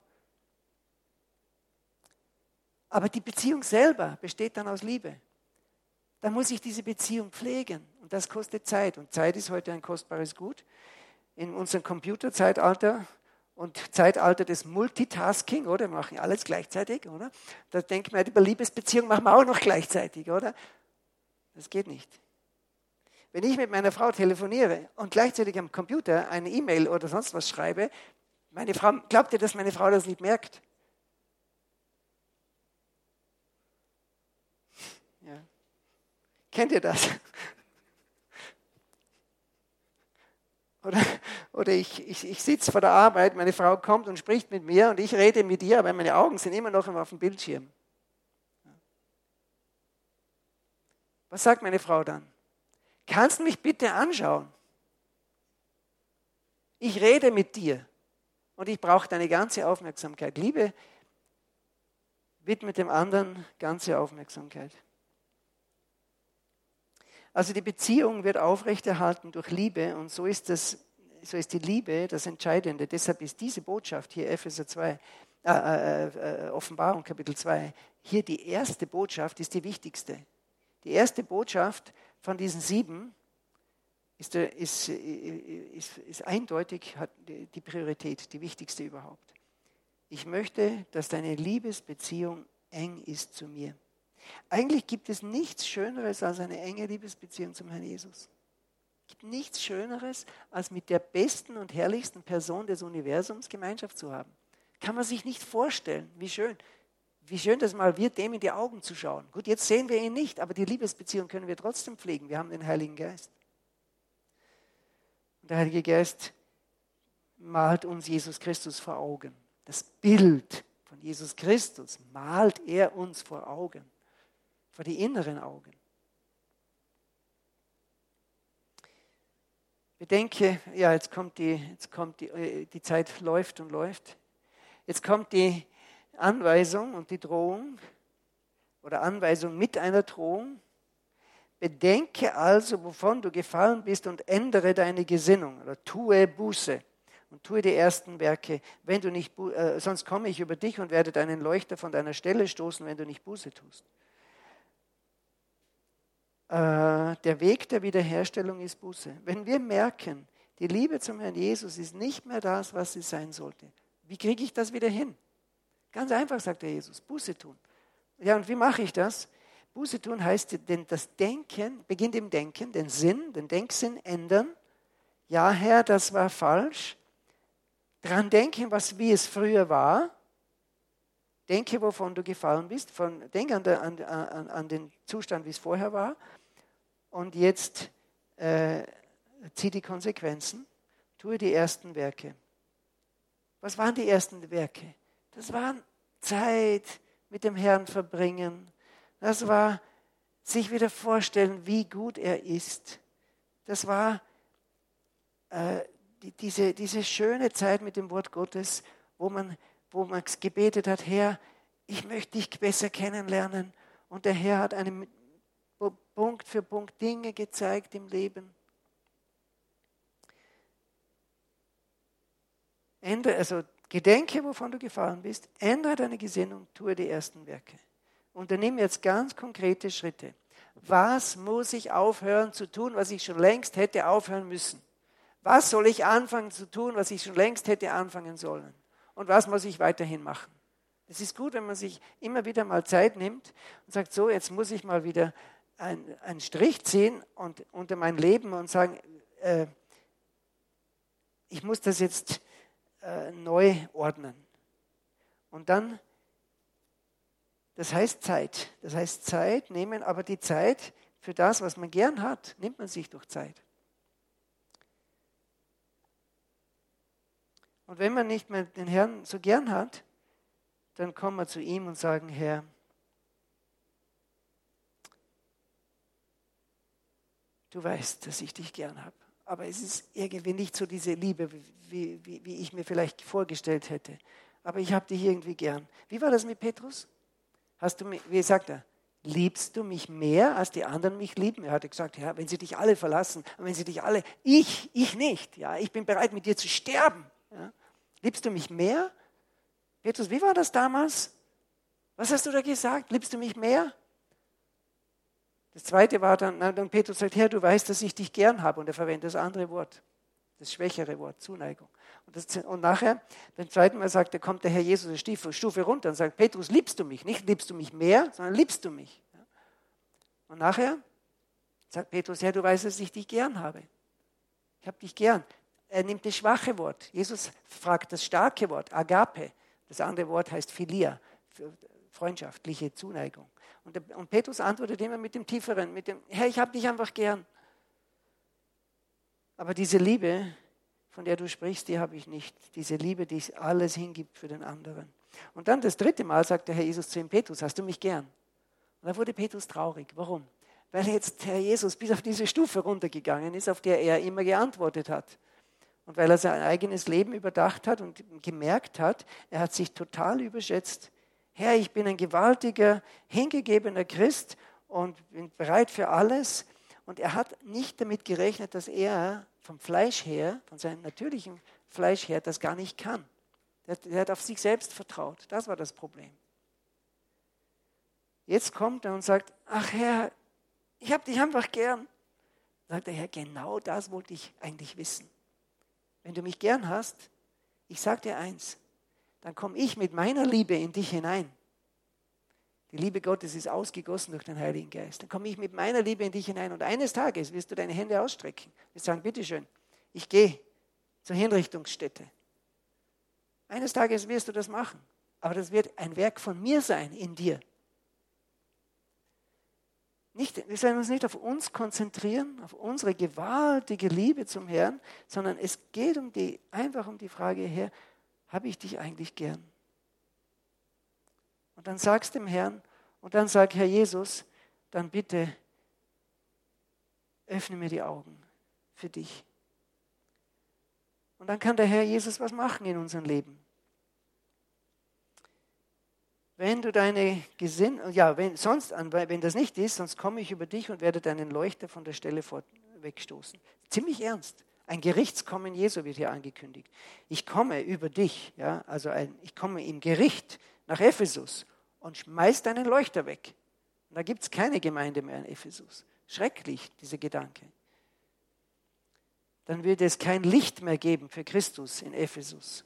Aber die Beziehung selber besteht dann aus Liebe. Da muss ich diese Beziehung pflegen und das kostet Zeit. Und Zeit ist heute ein kostbares Gut. In unserem Computerzeitalter und Zeitalter des Multitasking, oder? Wir machen alles gleichzeitig, oder? Da denkt man, über Liebesbeziehung machen wir auch noch gleichzeitig, oder? Das geht nicht. Wenn ich mit meiner Frau telefoniere und gleichzeitig am Computer eine E-Mail oder sonst was schreibe, glaubt ihr, dass meine Frau das nicht merkt? Ja. Kennt ihr das? Oder ich sitze vor der Arbeit, meine Frau kommt und spricht mit mir und ich rede mit ihr, aber meine Augen sind immer noch auf dem Bildschirm. Was sagt meine Frau dann? Kannst du mich bitte anschauen? Ich rede mit dir und ich brauche deine ganze Aufmerksamkeit. Liebe widmet dem anderen ganze Aufmerksamkeit. Also die Beziehung wird aufrechterhalten durch Liebe und so ist die Liebe das Entscheidende. Deshalb ist diese Botschaft hier, Offenbarung Kapitel 2, hier die erste Botschaft ist die wichtigste. Die erste Botschaft von diesen 7 ist eindeutig, hat die Priorität, die wichtigste überhaupt. Ich möchte, dass deine Liebesbeziehung eng ist zu mir. Eigentlich gibt es nichts Schöneres als eine enge Liebesbeziehung zum Herrn Jesus. Es gibt nichts Schöneres, als mit der besten und herrlichsten Person des Universums Gemeinschaft zu haben. Kann man sich nicht vorstellen, wie schön. Wie schön, dass mal wir dem in die Augen zu schauen. Gut, jetzt sehen wir ihn nicht, aber die Liebesbeziehung können wir trotzdem pflegen. Wir haben den Heiligen Geist. Und der Heilige Geist malt uns Jesus Christus vor Augen. Das Bild von Jesus Christus malt er uns vor Augen. Vor die inneren Augen. Bedenke, ja, jetzt kommt die Zeit läuft und läuft. Jetzt kommt die Anweisung und die Drohung oder Anweisung mit einer Drohung. Bedenke also, wovon du gefallen bist und ändere deine Gesinnung oder tue Buße und tue die ersten Werke. Wenn du nicht, sonst komme ich über dich und werde deinen Leuchter von deiner Stelle stoßen, wenn du nicht Buße tust. Der Weg der Wiederherstellung ist Buße. Wenn wir merken, die Liebe zum Herrn Jesus ist nicht mehr das, was sie sein sollte, wie kriege ich das wieder hin? Ganz einfach, sagt der Jesus, Buße tun. Ja, und wie mache ich das? Buße tun heißt, das Denken, beginnt im Denken, den Denksinn ändern. Ja, Herr, das war falsch. Dran denken, wie es früher war. Denke, wovon du gefallen bist. Denk an den Zustand, wie es vorher war. Und jetzt zieh die Konsequenzen. Tue die ersten Werke. Was waren die ersten Werke? Das waren Zeit mit dem Herrn verbringen. Das war sich wieder vorstellen, wie gut er ist. Das war diese schöne Zeit mit dem Wort Gottes, wo man gebetet hat, Herr, ich möchte dich besser kennenlernen. Und der Herr hat einem Punkt für Punkt Dinge gezeigt im Leben. Gedenke, wovon du gefallen bist, ändere deine Gesinnung, tue die ersten Werke. Unternimm jetzt ganz konkrete Schritte. Was muss ich aufhören zu tun, was ich schon längst hätte aufhören müssen? Was soll ich anfangen zu tun, was ich schon längst hätte anfangen sollen? Und was muss ich weiterhin machen? Es ist gut, wenn man sich immer wieder mal Zeit nimmt und sagt, so, jetzt muss ich mal wieder einen Strich ziehen und unter mein Leben und sagen, ich muss das jetzt neu ordnen. Und dann, das heißt Zeit. Das heißt Zeit nehmen, aber die Zeit für das, was man gern hat, nimmt man sich durch Zeit. Und wenn man nicht mehr den Herrn so gern hat, dann kommen wir zu ihm und sagen, Herr, du weißt, dass ich dich gern habe. Aber es ist irgendwie nicht so diese Liebe, wie ich mir vielleicht vorgestellt hätte. Aber ich habe dich irgendwie gern. Wie war das mit Petrus? Wie sagt er? Liebst du mich mehr, als die anderen mich lieben? Er hatte gesagt, ja, wenn sie dich alle verlassen, wenn sie dich alle, ich nicht. Ja, ich bin bereit, mit dir zu sterben. Ja. Liebst du mich mehr? Petrus, wie war das damals? Was hast du da gesagt? Liebst du mich mehr? Das zweite war dann Petrus sagt, Herr, du weißt, dass ich dich gern habe. Und er verwendet das andere Wort, das schwächere Wort, Zuneigung. Und nachher, beim zweiten Mal sagt er, kommt der Herr Jesus eine Stufe runter und sagt, Petrus, liebst du mich? Nicht liebst du mich mehr, sondern liebst du mich. Und nachher sagt Petrus, Herr, du weißt, dass ich dich gern habe. Ich habe dich gern. Er nimmt das schwache Wort. Jesus fragt das starke Wort, Agape. Das andere Wort heißt Philia, freundschaftliche Zuneigung. Und Petrus antwortet immer mit dem tieferen, mit dem, Herr, ich habe dich einfach gern. Aber diese Liebe, von der du sprichst, die habe ich nicht. Diese Liebe, die alles hingibt für den anderen. Und dann das dritte Mal sagt der Herr Jesus zu ihm, Petrus, hast du mich gern? Und da wurde Petrus traurig. Warum? Weil jetzt Herr Jesus bis auf diese Stufe runtergegangen ist, auf der er immer geantwortet hat. Und weil er sein eigenes Leben überdacht hat und gemerkt hat, er hat sich total überschätzt. Herr, ich bin ein gewaltiger, hingegebener Christ und bin bereit für alles. Und er hat nicht damit gerechnet, dass vom Fleisch her, von seinem natürlichen Fleisch her, das gar nicht kann. Er hat auf sich selbst vertraut. Das war das Problem. Jetzt kommt er und sagt, ach Herr, ich habe dich einfach gern. Sagt der Herr, genau das wollte ich eigentlich wissen. Wenn du mich gern hast, ich sage dir eins, dann komme ich mit meiner Liebe in dich hinein. Die Liebe Gottes ist ausgegossen durch den Heiligen Geist. Dann komme ich mit meiner Liebe in dich hinein und eines Tages wirst du deine Hände ausstrecken. Wir sagen, bitteschön, ich gehe zur Hinrichtungsstätte. Eines Tages wirst du das machen, aber das wird ein Werk von mir sein in dir. Wir sollen uns nicht auf uns konzentrieren, auf unsere gewaltige Liebe zum Herrn, sondern es geht einfach um die Frage, Herr, habe ich dich eigentlich gern? Und dann sagst dem Herrn, und dann sag, Herr Jesus, dann bitte öffne mir die Augen für dich. Und dann kann der Herr Jesus was machen in unserem Leben. Wenn du deine Gesinnung, wenn das nicht ist, sonst komme ich über dich und werde deinen Leuchter von der Stelle wegstoßen. Ziemlich ernst. Ein Gerichtskommen Jesu wird hier angekündigt. Ich komme über dich, ja, ich komme im Gericht nach Ephesus und schmeiß deinen Leuchter weg. Und da gibt es keine Gemeinde mehr in Ephesus. Schrecklich, dieser Gedanke. Dann wird es kein Licht mehr geben für Christus in Ephesus.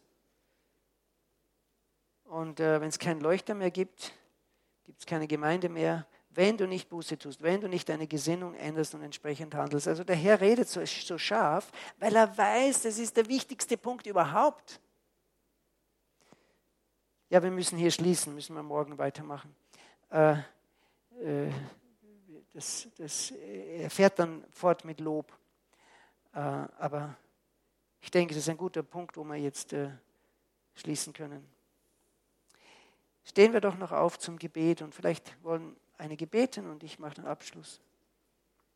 Und wenn es keinen Leuchter mehr gibt, gibt es keine Gemeinde mehr, wenn du nicht Buße tust, wenn du nicht deine Gesinnung änderst und entsprechend handelst. Also der Herr redet so scharf, weil er weiß, das ist der wichtigste Punkt überhaupt. Ja, wir müssen hier schließen, müssen wir morgen weitermachen. Er fährt dann fort mit Lob. Aber ich denke, das ist ein guter Punkt, wo wir jetzt schließen können. Stehen wir doch noch auf zum Gebet und vielleicht wollen einige beten und ich mache den Abschluss.